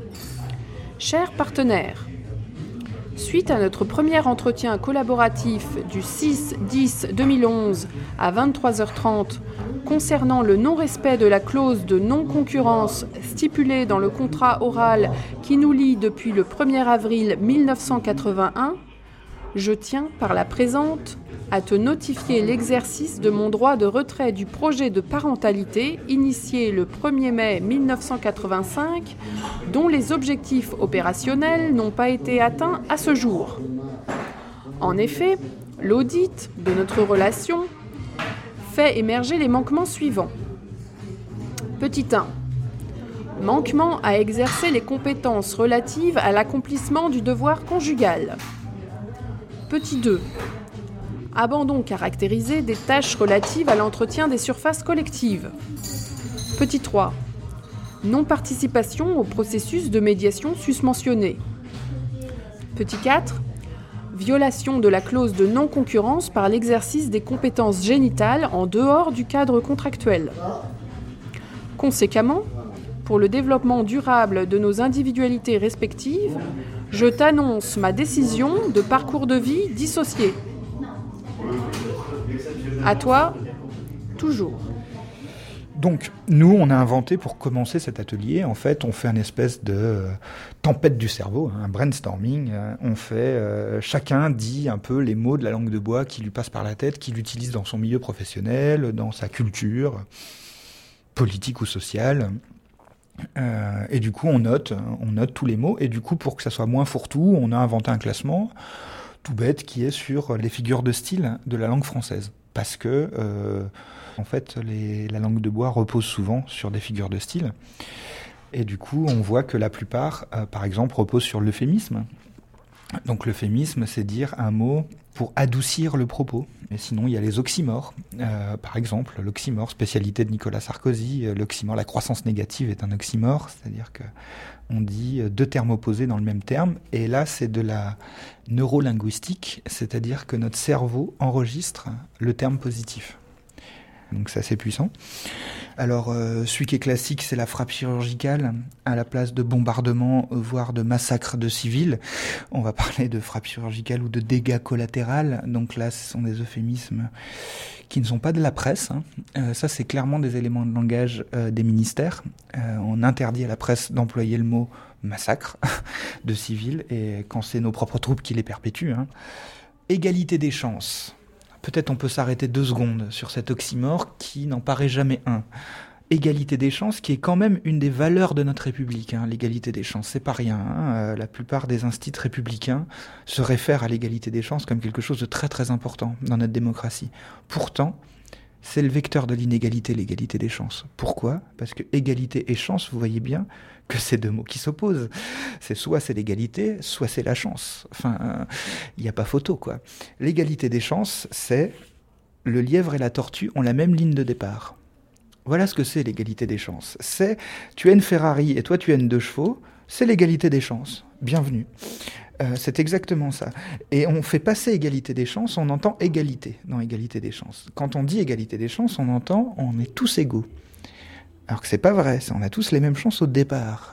Chers partenaires, suite à notre premier entretien collaboratif du 6-10-2011 à 23h30 concernant le non-respect de la clause de non-concurrence stipulée dans le contrat oral qui nous lie depuis le 1er avril 1981, je tiens par la présente à te notifier l'exercice de mon droit de retrait du projet de parentalité initié le 1er mai 1985, dont les objectifs opérationnels n'ont pas été atteints à ce jour. En effet, l'audit de notre relation fait émerger les manquements suivants. Petit 1. Manquement à exercer les compétences relatives à l'accomplissement du devoir conjugal. Petit 2. Abandon caractérisé des tâches relatives à l'entretien des surfaces collectives. Petit 3. Non-participation au processus de médiation susmentionné. Petit 4. Violation de la clause de non-concurrence par l'exercice des compétences génitales en dehors du cadre contractuel. Conséquemment, pour le développement durable de nos individualités respectives, je t'annonce ma décision de parcours de vie dissocié. À toi, toujours. Donc, nous, on a inventé pour commencer cet atelier, en fait, on fait une espèce de tempête du cerveau, un brainstorming. Chacun dit un peu les mots de la langue de bois qui lui passent par la tête, qu'il utilise dans son milieu professionnel, dans sa culture, politique ou sociale. Et du coup, on note tous les mots. Et du coup, pour que ça soit moins fourre-tout, on a inventé un classement tout bête qui est sur les figures de style de la langue française. Parce que, en fait, la langue de bois repose souvent sur des figures de style. Et du coup, on voit que la plupart, par exemple, reposent sur l'euphémisme. Donc l'euphémisme, c'est dire un mot pour adoucir le propos. Et sinon, il y a les oxymores. Par exemple, l'oxymore, spécialité de Nicolas Sarkozy, l'oxymore, la croissance négative est un oxymore, c'est-à-dire que on dit 2 termes opposés dans le même terme. Et là, c'est de la neurolinguistique, c'est-à-dire que notre cerveau enregistre le terme positif. Donc c'est assez puissant. Alors, celui qui est classique, c'est la frappe chirurgicale, à la place de bombardement, voire de massacre de civils. On va parler de frappe chirurgicale ou de dégâts collatéraux. Donc là, ce sont des euphémismes qui ne sont pas de la presse. Ça, c'est clairement des éléments de langage des ministères. On interdit à la presse d'employer le mot massacre de civils, et quand c'est nos propres troupes qui les perpétuent. Égalité des chances. Peut-être on peut s'arrêter 2 secondes sur cet oxymore qui n'en paraît jamais un. Égalité des chances, qui est quand même une des valeurs de notre République. L'égalité des chances, c'est pas rien. La plupart des instituts républicains se réfèrent à l'égalité des chances comme quelque chose de très très important dans notre démocratie. Pourtant, c'est le vecteur de l'inégalité, l'égalité des chances. Pourquoi ? Parce que égalité et chance, vous voyez bien que c'est 2 mots qui s'opposent. Soit c'est l'égalité, soit c'est la chance. Enfin, il n'y a pas photo, quoi. L'égalité des chances, c'est le lièvre et la tortue ont la même ligne de départ. Voilà ce que c'est l'égalité des chances. C'est, tu as une Ferrari et toi tu as une 2 chevaux, c'est l'égalité des chances. Bienvenue. C'est exactement ça. Et on fait passer égalité des chances, on entend égalité dans égalité des chances. Quand on dit égalité des chances, on entend on est tous égaux. Alors que c'est pas vrai, on a tous les mêmes chances au départ,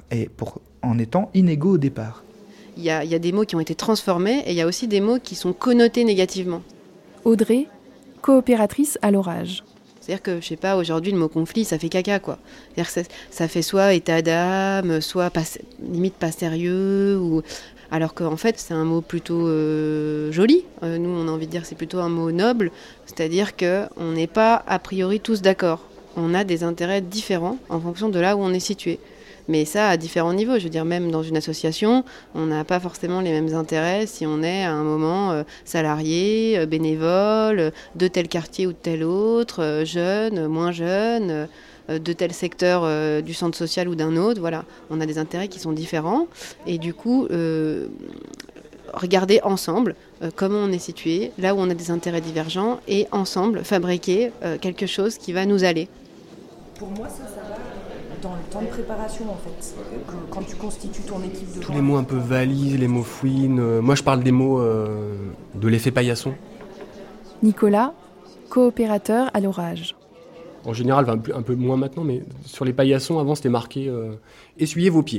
en étant inégaux au départ. Il y a des mots qui ont été transformés et il y a aussi des mots qui sont connotés négativement. Audrey, coopératrice à l'orage. C'est-à-dire que, je sais pas, aujourd'hui, le mot conflit, ça fait caca, quoi. C'est-à-dire que ça fait soit état d'âme, soit limite pas sérieux, ou... Alors qu'en fait, c'est un mot plutôt joli. Nous, on a envie de dire que c'est plutôt un mot noble, c'est-à-dire qu'on n'est pas a priori tous d'accord. On a des intérêts différents en fonction de là où on est situé. Mais ça, à différents niveaux. Je veux dire, même dans une association, on n'a pas forcément les mêmes intérêts si on est à un moment salarié, bénévole, de tel quartier ou de tel autre, jeune, moins jeune, de tel secteur du centre social ou d'un autre. Voilà, on a des intérêts qui sont différents. Et du coup, regarder ensemble comment on est situé, là où on a des intérêts divergents, et ensemble fabriquer quelque chose qui va nous aller. Pour moi, ça va dans le temps de préparation, en fait. Quand tu constitues ton équipe de... Tous les mots un peu valises, les mots fouines. Moi, je parle des mots de l'effet paillasson. Nicolas, coopérateur à l'orage. En général, un peu moins maintenant, mais sur les paillassons, avant, c'était marqué « Essuyez vos pieds ».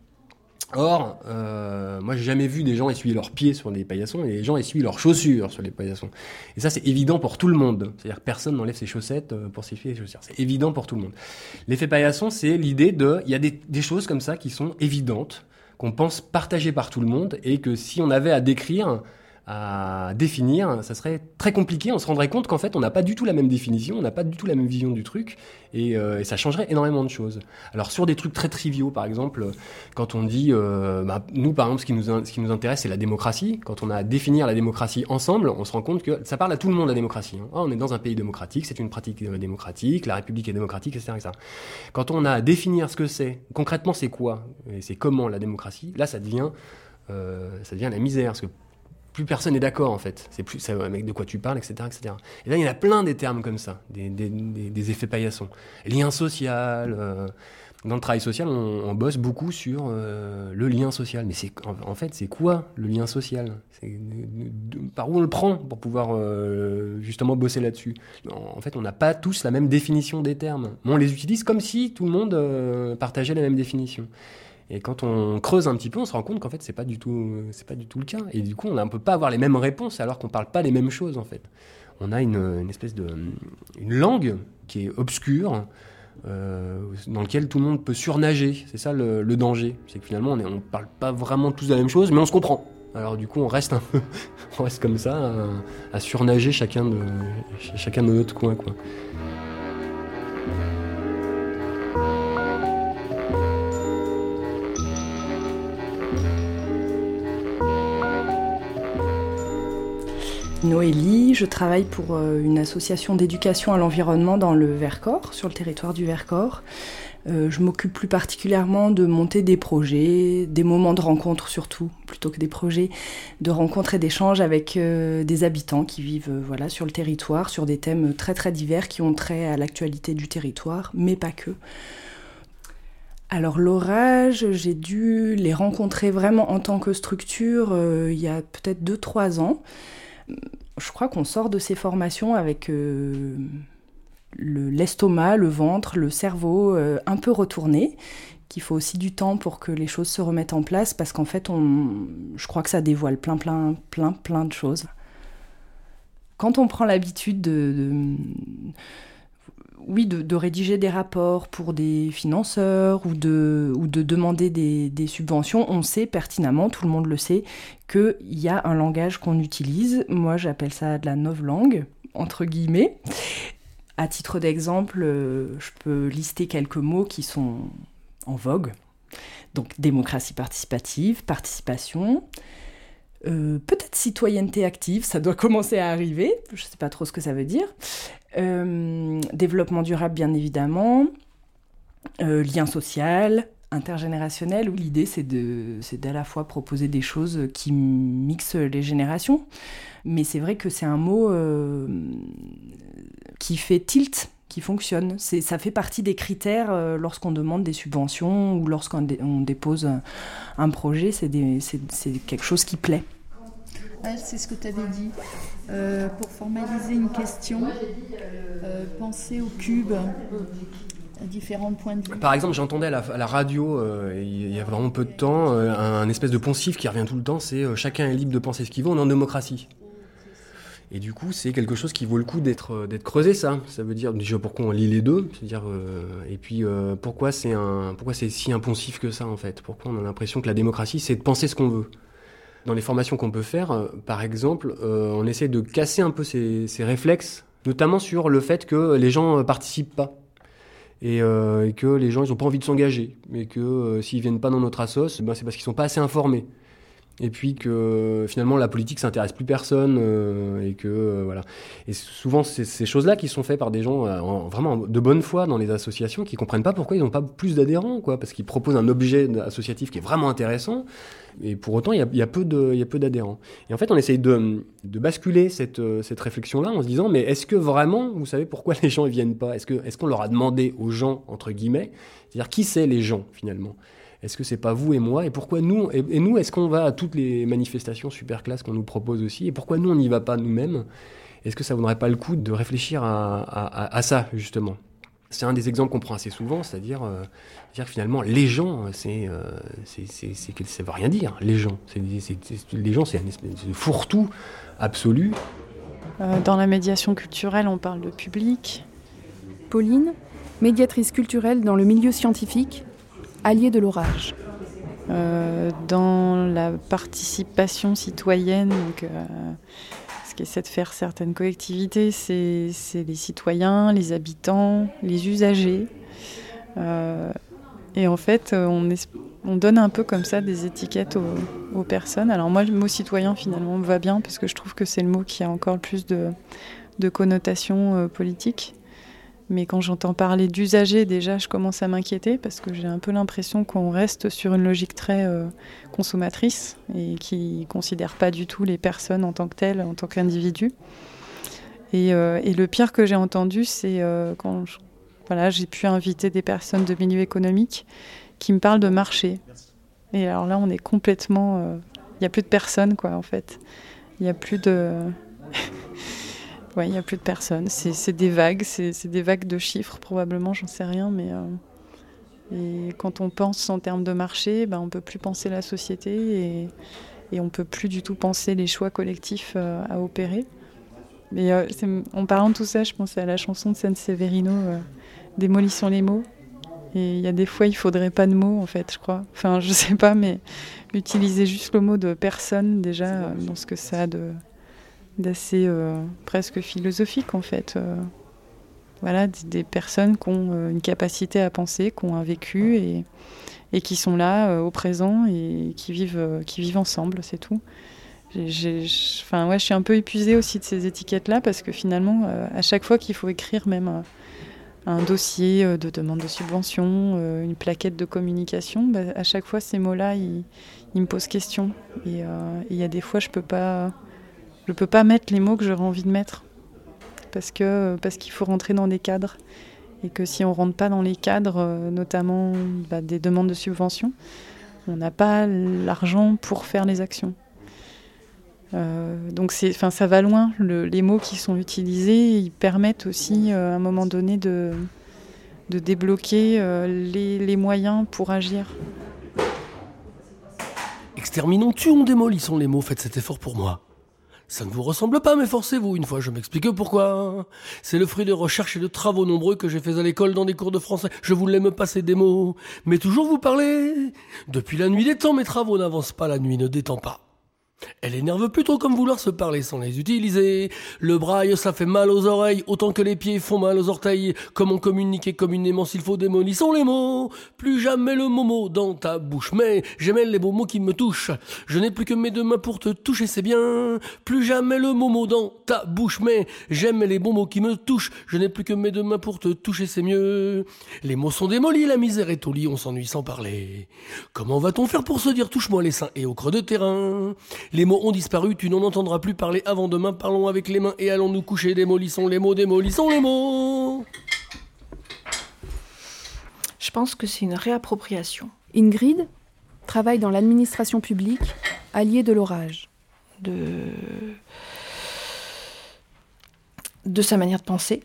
Or, moi, j'ai jamais vu des gens essuyer leurs pieds sur des paillassons, et les gens essuient leurs chaussures sur les paillassons. Et ça, c'est évident pour tout le monde. C'est-à-dire que personne n'enlève ses chaussettes pour s'essuyer les chaussures. C'est évident pour tout le monde. L'effet paillasson, c'est l'idée de... Il y a des choses comme ça qui sont évidentes, qu'on pense partagées par tout le monde, et que si on avait à décrire, à définir, ça serait très compliqué. On se rendrait compte qu'en fait, on n'a pas du tout la même définition, on n'a pas du tout la même vision du truc, et ça changerait énormément de choses. Alors sur des trucs très triviaux, par exemple, quand on dit, nous par exemple, ce qui nous intéresse, c'est la démocratie. Quand on a à définir la démocratie ensemble, on se rend compte que ça parle à tout le monde, la démocratie. On est dans un pays démocratique, c'est une pratique démocratique, la République est démocratique, etc., etc. Quand on a à définir ce que c'est, concrètement c'est quoi, et c'est comment la démocratie, là ça devient la misère, parce que plus personne n'est d'accord en fait. C'est plus ça, mec, de quoi tu parles, etc., etc. Et là, il y en a plein des termes comme ça, des effets paillassons. Lien social. Dans le travail social, on bosse beaucoup sur le lien social. Mais en fait, c'est quoi le lien social ? Par où on le prend pour pouvoir justement bosser là-dessus ? En fait, on n'a pas tous la même définition des termes. Mais on les utilise comme si tout le monde partageait la même définition. Et quand on creuse un petit peu, on se rend compte qu'en fait, c'est pas du tout le cas. Et du coup, on ne peut pas avoir les mêmes réponses alors qu'on ne parle pas les mêmes choses, en fait. On a une espèce une langue qui est obscure, dans laquelle tout le monde peut surnager. C'est ça le danger. C'est que finalement, on ne parle pas vraiment tous de la même chose, mais on se comprend. Alors du coup, on reste comme ça, à surnager chacun de notre coin, quoi. Noélie, je travaille pour une association d'éducation à l'environnement dans le Vercors, sur le territoire du Vercors. Je m'occupe plus particulièrement de monter des projets, des moments de rencontre surtout, plutôt que des projets de rencontre et d'échange avec des habitants qui vivent sur le territoire, sur des thèmes très très divers qui ont trait à l'actualité du territoire, mais pas que. Alors l'orage, j'ai dû les rencontrer vraiment en tant que structure il y a peut-être 2-3 ans. Je crois qu'on sort de ces formations avec l'estomac, le ventre, le cerveau un peu retourné, qu'il faut aussi du temps pour que les choses se remettent en place, parce qu'en fait, je crois que ça dévoile plein de choses. Quand on prend l'habitude de rédiger des rapports pour des financeurs ou de demander des subventions, on sait pertinemment, tout le monde le sait, qu'il y a un langage qu'on utilise. Moi, j'appelle ça de la novlangue, entre guillemets. À titre d'exemple, je peux lister quelques mots qui sont en vogue. Donc, démocratie participative, participation... peut-être citoyenneté active, ça doit commencer à arriver, je ne sais pas trop ce que ça veut dire. Développement durable, bien évidemment. Lien social, intergénérationnel, où l'idée c'est d'à la fois proposer des choses qui mixent les générations. Mais c'est vrai que c'est un mot qui fait tilt, qui fonctionne. Ça fait partie des critères lorsqu'on demande des subventions ou lorsqu'on dépose un projet, c'est quelque chose qui plaît. C'est ce que tu avais dit. Pour formaliser une question, penser au cube, à différents points de vue. Par exemple, j'entendais à la radio, il y a vraiment peu de temps, un espèce de poncif qui revient tout le temps, c'est « chacun est libre de penser ce qu'il veut, on est en démocratie ». Et du coup, c'est quelque chose qui vaut le coup d'être creusé, ça. Ça veut dire déjà pourquoi on lit les deux, c'est-à-dire et puis pourquoi c'est si impensif que ça en fait. Pourquoi on a l'impression que la démocratie, c'est de penser ce qu'on veut. Dans les formations qu'on peut faire, par exemple, on essaie de casser un peu ces réflexes, notamment sur le fait que les gens participent pas. Et que les gens, ils n'ont pas envie de s'engager. Mais que s'ils viennent pas dans notre assos, c'est parce qu'ils sont pas assez informés. Et puis que finalement la politique s'intéresse plus personne et que voilà. Et souvent c'est ces choses-là qui sont faites par des gens vraiment de bonne foi dans les associations qui comprennent pas pourquoi ils n'ont pas plus d'adhérents, quoi, parce qu'ils proposent un objet associatif qui est vraiment intéressant et pour autant il y a peu d'adhérents. Et en fait on essaye de basculer cette réflexion-là en se disant mais est-ce que vraiment vous savez pourquoi les gens ne viennent pas ? Est-ce qu'on leur a demandé aux gens entre guillemets, c'est-à-dire qui c'est les gens finalement ? Est-ce que c'est pas vous et moi ? Et pourquoi nous ? Et nous, est-ce qu'on va à toutes les manifestations super classe qu'on nous propose aussi ? Et pourquoi nous, on n'y va pas nous-mêmes ? Est-ce que ça vaudrait pas le coup de réfléchir à ça, justement ? C'est un des exemples qu'on prend assez souvent, c'est-à-dire que finalement, les gens, ça veut rien dire, les gens. Les gens, c'est une espèce de fourre-tout absolu. Dans la médiation culturelle, on parle de public. Pauline, médiatrice culturelle dans le milieu scientifique, alliée de l'orage. Dans la participation citoyenne, donc, ce qu'essaient de faire certaines collectivités, c'est les citoyens, les habitants, les usagers. Et en fait, on donne un peu comme ça des étiquettes aux personnes. Alors moi, le mot citoyen, finalement, me va bien, parce que je trouve que c'est le mot qui a encore le plus de connotations politiques. Mais quand j'entends parler d'usagers, déjà, je commence à m'inquiéter parce que j'ai un peu l'impression qu'on reste sur une logique très consommatrice et qui ne considère pas du tout les personnes en tant que telles, en tant qu'individus. Et le pire que j'ai entendu, c'est quand j'ai pu inviter des personnes de milieu économique qui me parlent de marché. Et alors là, on est complètement... Il n'y a plus de personnes, quoi, en fait. Il n'y a plus de... Ouais, il n'y a plus de personnes. C'est des vagues, c'est des vagues de chiffres probablement, j'en sais rien. Mais et quand on pense en termes de marché, on ne peut plus penser la société et on ne peut plus du tout penser les choix collectifs à opérer. Mais en parlant de tout ça, je pensais à la chanson de Sanseverino, Démolissons les mots. Et il y a des fois, il ne faudrait pas de mots, en fait, je crois. Enfin, je ne sais pas, mais utiliser juste le mot de personne, déjà, dans ce que ça a d'assez presque philosophique en fait. Voilà, des personnes qui ont une capacité à penser, qui ont un vécu et qui sont là au présent et qui vivent ensemble, c'est tout. Je suis un peu épuisée aussi de ces étiquettes-là parce que finalement, à chaque fois qu'il faut écrire même un dossier de demande de subvention, une plaquette de communication, à chaque fois ces mots-là, ils me posent question. Et il y a des fois, je peux pas mettre les mots que j'aurais envie de mettre parce qu'il faut rentrer dans des cadres et que si on rentre pas dans les cadres, notamment des demandes de subventions, on n'a pas l'argent pour faire les actions. Donc ça va loin. Les mots qui sont utilisés, ils permettent aussi à un moment donné de débloquer les moyens pour agir. Exterminons, tuons, démolissons les mots, faites cet effort pour moi. Ça ne vous ressemble pas, mais forcez-vous, une fois je m'explique pourquoi. C'est le fruit de recherches et de travaux nombreux que j'ai faits à l'école dans des cours de français. Je voulais me passer des mots, mais toujours vous parler. Depuis la nuit des temps, mes travaux n'avancent pas, la nuit ne détend pas. Elle énerve plutôt comme vouloir se parler sans les utiliser. Le braille, ça fait mal aux oreilles, autant que les pieds font mal aux orteils. Comment communiquer communément s'il faut, démolissons les mots. Plus jamais le momo dans ta bouche, mais j'aimais les beaux mots qui me touchent. Je n'ai plus que mes deux mains pour te toucher, c'est bien. Plus jamais le momo dans ta bouche, mais j'aime les bons mots qui me touchent. Je n'ai plus que mes deux mains pour te toucher, c'est mieux. Les mots sont démolis, la misère est au lit, on s'ennuie sans parler. Comment va-t-on faire pour se dire touche-moi les seins et au creux de terrain? Les mots ont disparu, tu n'en entendras plus parler avant demain. Parlons avec les mains et allons nous coucher. Démolissons les mots, démolissons les mots. Je pense que c'est une réappropriation. Ingrid travaille dans l'administration publique, alliée de l'orage. De sa manière de penser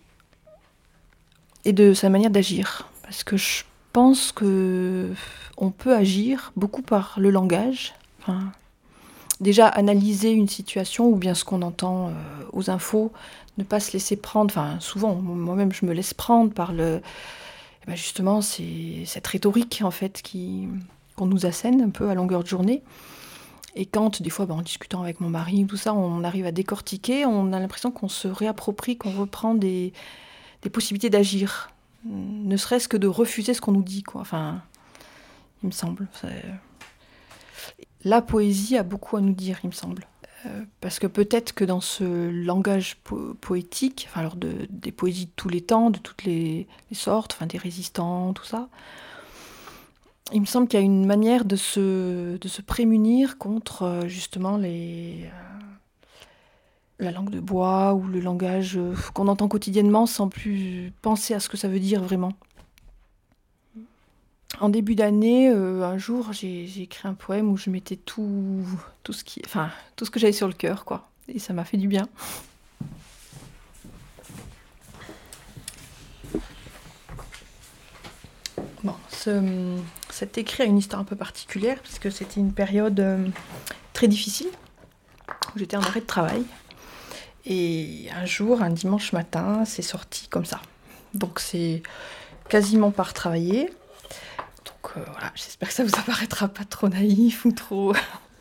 et de sa manière d'agir. Parce que je pense qu'on peut agir beaucoup par le langage. Déjà analyser une situation ou bien ce qu'on entend aux infos, ne pas se laisser prendre, souvent moi-même je me laisse prendre par justement c'est cette rhétorique en fait qu'on nous assène un peu à longueur de journée Et quand, des fois, en discutant avec mon mari, tout ça, on arrive à décortiquer, on a l'impression qu'on se réapproprie, qu'on reprend des possibilités d'agir. Ne serait-ce que de refuser ce qu'on nous dit, quoi. Enfin, il me semble. La poésie a beaucoup à nous dire, il me semble. Parce que peut-être que dans ce langage poétique, enfin, alors des poésies de tous les temps, de toutes les sortes, enfin, des résistants, tout ça, il me semble qu'il y a une manière de se prémunir contre justement la langue de bois ou le langage qu'on entend quotidiennement sans plus penser à ce que ça veut dire vraiment. En début d'année, un jour, j'ai écrit un poème où je mettais tout ce que j'avais sur le cœur, quoi. Et ça m'a fait du bien. Bon, cet écrit a une histoire un peu particulière, puisque c'était une période très difficile, où j'étais en arrêt de travail. Et un jour, un dimanche matin, c'est sorti comme ça. Donc c'est quasiment pas retravaillé. Donc voilà, j'espère que ça vous apparaîtra pas trop naïf ou trop...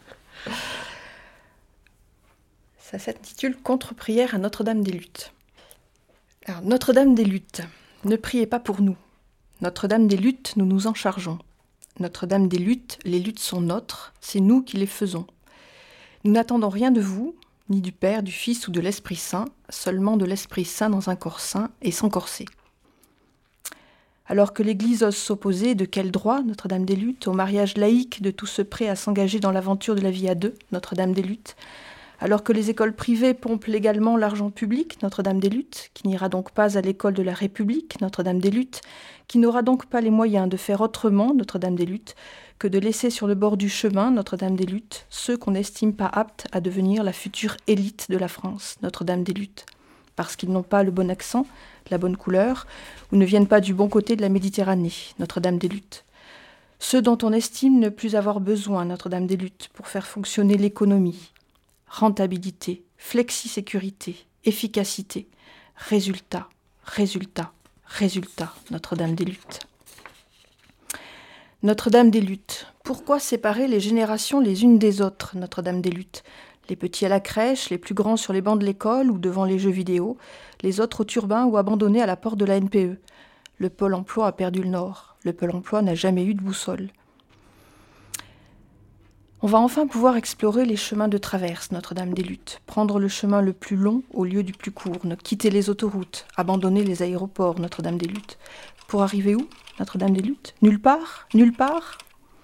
Ça s'intitule « Contre-prière à Notre-Dame des Luttes ». Alors, Notre-Dame des Luttes, ne priez pas pour nous. Notre-Dame des Luttes, nous nous en chargeons. Notre-Dame des Luttes, les luttes sont nôtres, c'est nous qui les faisons. Nous n'attendons rien de vous, ni du Père, du Fils ou de l'Esprit Saint, seulement de l'Esprit Saint dans un corps saint et sans corset. Alors que l'Église ose s'opposer, de quel droit, Notre-Dame des Luttes, au mariage laïque de tous ceux prêts à s'engager dans l'aventure de la vie à deux, Notre-Dame des Luttes, alors que les écoles privées pompent légalement l'argent public, Notre-Dame des Luttes, qui n'ira donc pas à l'école de la République, Notre-Dame des Luttes, qui n'aura donc pas les moyens de faire autrement, Notre-Dame des Luttes, que de laisser sur le bord du chemin, Notre-Dame des Luttes, ceux qu'on n'estime pas aptes à devenir la future élite de la France, Notre-Dame des Luttes, parce qu'ils n'ont pas le bon accent, la bonne couleur, ou ne viennent pas du bon côté de la Méditerranée, Notre-Dame des Luttes. Ceux dont on estime ne plus avoir besoin, Notre-Dame des Luttes, pour faire fonctionner l'économie. Rentabilité, flexi-sécurité, efficacité, résultat, résultat, résultat, Notre-Dame des Luttes. Notre-Dame des Luttes. Pourquoi séparer les générations les unes des autres, Notre-Dame des Luttes? Les petits à la crèche, les plus grands sur les bancs de l'école ou devant les jeux vidéo, les autres au turbin ou abandonnés à la porte de la NPE. Le Pôle emploi a perdu le Nord. Le Pôle emploi n'a jamais eu de boussole. On va enfin pouvoir explorer les chemins de traverse, Notre-Dame des Luttes, prendre le chemin le plus long au lieu du plus court, quitter les autoroutes, abandonner les aéroports, Notre-Dame des Luttes. Pour arriver où, Notre-Dame des Luttes? Nulle part? Nulle part?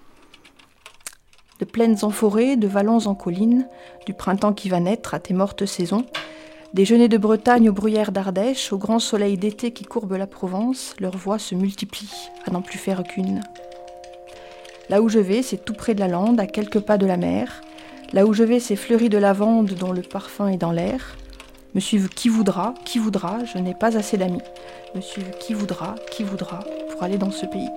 De plaines en forêt, de vallons en collines, du printemps qui va naître à tes mortes saisons, des genêts de Bretagne aux bruyères d'Ardèche, au grand soleil d'été qui courbe la Provence, leurs voix se multiplient, à n'en plus faire qu'une. Là où je vais, c'est tout près de la lande, à quelques pas de la mer. Là où je vais, c'est fleuri de lavande dont le parfum est dans l'air. Me suivre qui voudra, je n'ai pas assez d'amis. Me suivre qui voudra, pour aller dans ce pays.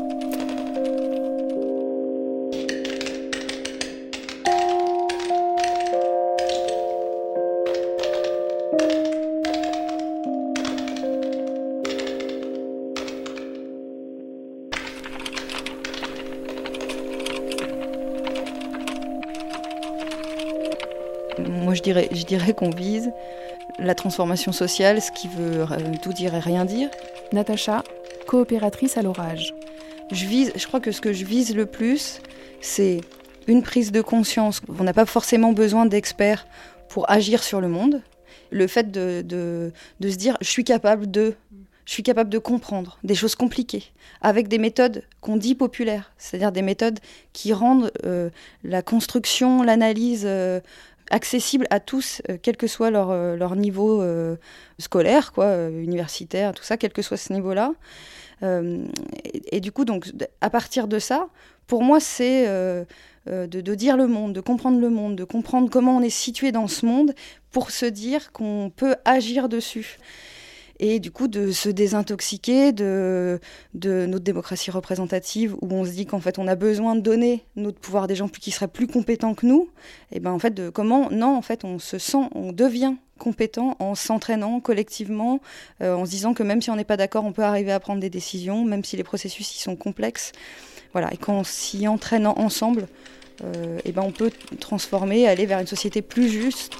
Moi, je dirais qu'on vise la transformation sociale, ce qui veut tout dire et rien dire. Natacha, coopératrice à l'Orage. Je crois que ce que je vise le plus, c'est une prise de conscience. On n'a pas forcément besoin d'experts pour agir sur le monde. Le fait de se dire, je suis capable de comprendre des choses compliquées, avec des méthodes qu'on dit populaires, c'est-à-dire des méthodes qui rendent la construction, l'analyse accessible à tous, quel que soit leur niveau scolaire, universitaire, tout ça, quel que soit ce niveau-là. Et du coup, donc, à partir de ça, pour moi, c'est de dire le monde, de comprendre comment on est situé dans ce monde pour se dire qu'on peut agir dessus. Et du coup, de se désintoxiquer de notre démocratie représentative où on se dit qu'en fait, on a besoin de donner notre pouvoir à des gens qui seraient plus compétents que nous. Et bien, en fait, on devient compétent en s'entraînant collectivement, en se disant que même si on n'est pas d'accord, on peut arriver à prendre des décisions, même si les processus y sont complexes. Voilà. Et qu'en s'y entraînant ensemble, on peut transformer, aller vers une société plus juste.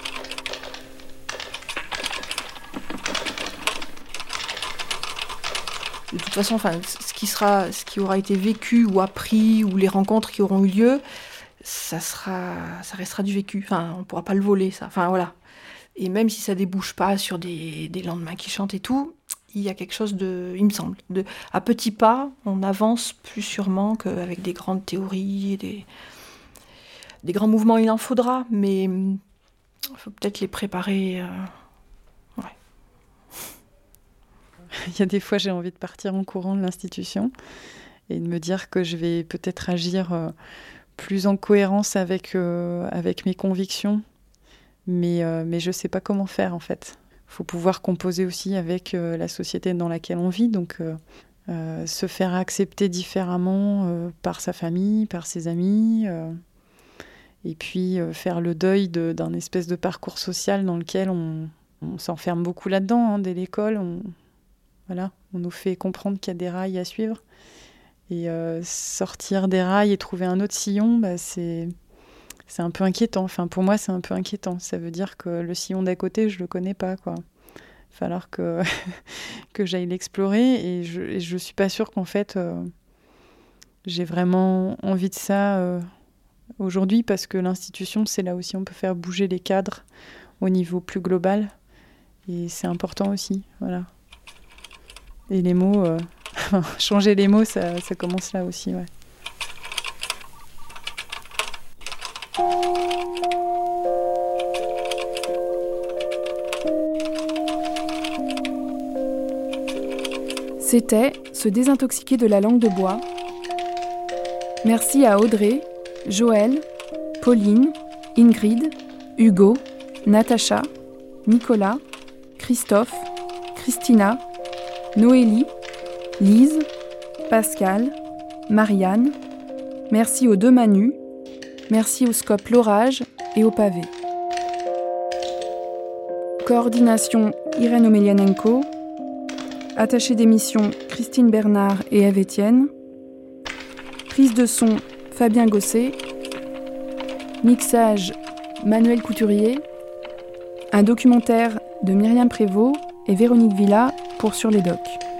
De toute façon, ce qui aura été vécu ou appris, ou les rencontres qui auront eu lieu, ça restera du vécu. Enfin, on ne pourra pas le voler, ça. Enfin, voilà. Et même si ça débouche pas sur des lendemains qui chantent et tout, il y a quelque chose il me semble, à petits pas, on avance plus sûrement qu'avec des grandes théories, des grands mouvements, il en faudra, mais il faut peut-être les préparer. Il y a des fois, j'ai envie de partir en courant de l'institution et de me dire que je vais peut-être agir plus en cohérence avec mes convictions, mais je ne sais pas comment faire, en fait. Il faut pouvoir composer aussi avec la société dans laquelle on vit, donc se faire accepter différemment par sa famille, par ses amis, et puis faire le deuil d'un espèce de parcours social dans lequel on s'enferme beaucoup là-dedans, dès l'école. On nous fait comprendre qu'il y a des rails à suivre. Et sortir des rails et trouver un autre sillon, c'est un peu inquiétant. Enfin, pour moi, c'est un peu inquiétant. Ça veut dire que le sillon d'à côté, je ne le connais pas, quoi. Il va falloir que j'aille l'explorer. Et je ne suis pas sûre qu'en fait, j'ai vraiment envie de ça aujourd'hui, parce que l'institution, c'est là aussi où on peut faire bouger les cadres au niveau plus global. Et c'est important aussi, voilà. Et les mots, changer les mots, ça commence là aussi, ouais. C'était Se désintoxiquer de la langue de bois. Merci à Audrey, Joël, Pauline, Ingrid, Hugo, Natacha, Nicolas, Christophe, Christina, Noélie, Lise, Pascal, Marianne. Merci aux 2 Manu. Merci au Scope L'Orage et au Pavé. Coordination Irène Omelianenko. Attachée d'émission Christine Bernard et Ève Etienne. Prise de son Fabien Gosset. Mixage Manuel Couturier. Un documentaire de Myriam Prévost et Véronique Villa pour Sur les Docs.